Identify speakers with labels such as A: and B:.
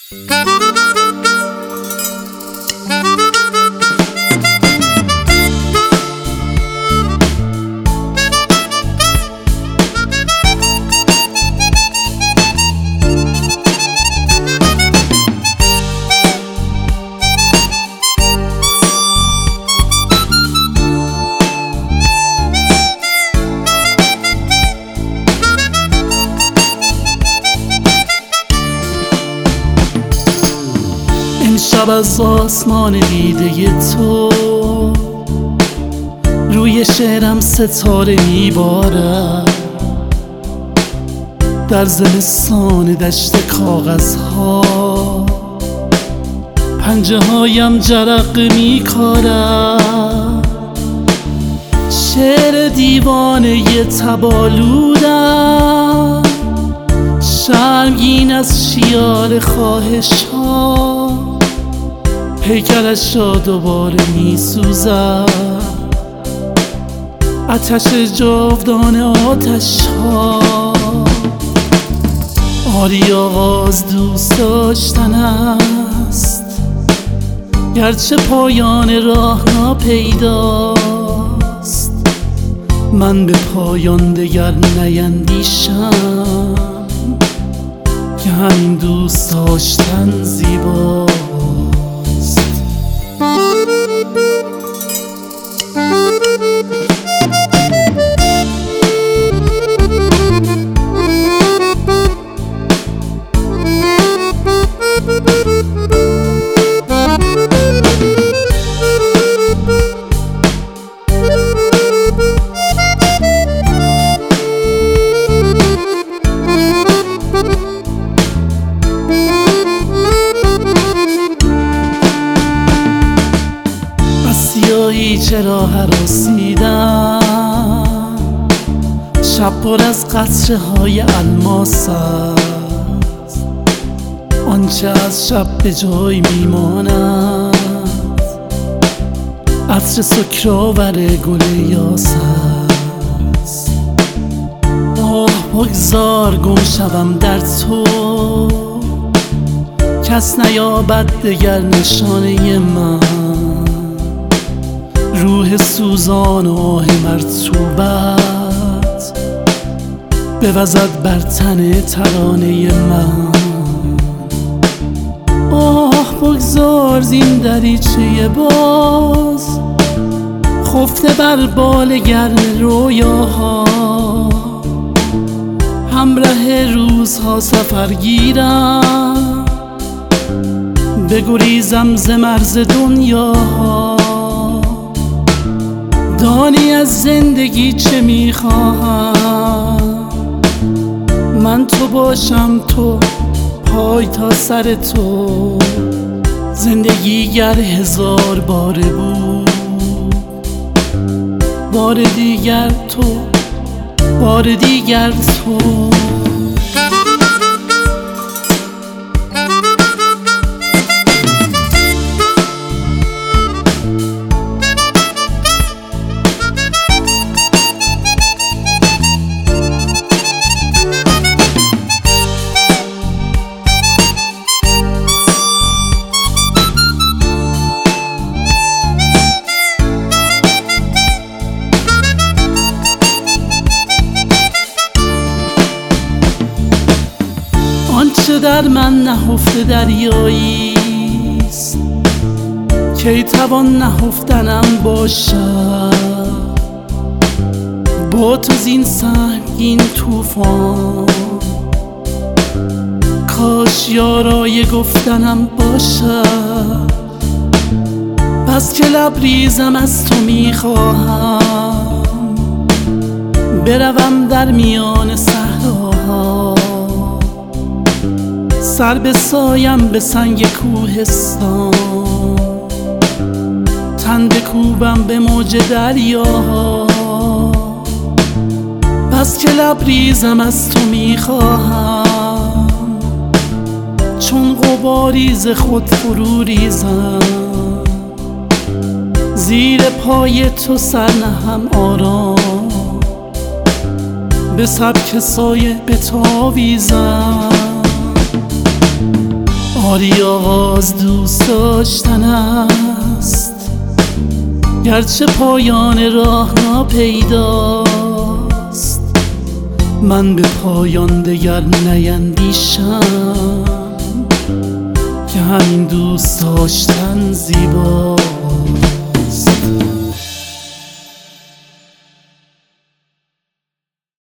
A: شب از آسمان دیده تو روی شعرم ستاره میبارد، در زمستان دشت کاغذها پنجه هایم جرقه میکارد. شعر دیوانه تبالودم شرمگین از شیال خواهش ها، پیکرش را دوباره می سوزد آتش جاودان آتش ها. آری آغاز دوست داشتن است، گرچه پایان راه ناپیداست. من به پایان دگر نیندیشم که همین دوست داشتن زیباست. چرا هراسیدم شب پر از قطره های الماس است، آنچه از شب به جای میماند عطر سکرآور گل یاس است. آه بگذار گم شوم در تو، کس نیابد دگر نشانه من. روح سوزان و آه مرطوبت بوزد بر تن ترانه من. آه بگذار زین دریچه باز خفته بر بال گرم رویاها، همراه روزها سفر گیرم بگریزم ز مرز دنیاها. دانی از زندگی چه میخواهم؟ من تو باشم، تو پای تا سر تو. زندگی گر 1000 باره بود، بار دیگر تو، بار دیگر تو. آنچه در من نهفته دریاییست، کی توان نهفتنم باشد با تو زین سنگین طوفان. کاش یارای گفتنم باشد، بس که لبریزم از تو میخواهم بروم در میان صحراها. سر بسایم به سنگ کوهستان، تن بکوبم به موج دریاها. بس که لبریزم از تو میخواهم چون غباری ز خود فرو ریزم. زیر پای تو سر نهم آرام، به سبک سایه بتاویزم. آری آغاز دوست داشتن است، گرچه پایان راه ناپیداست. من به پایان دگر نیندیشم که همین دوست داشتن زیباست.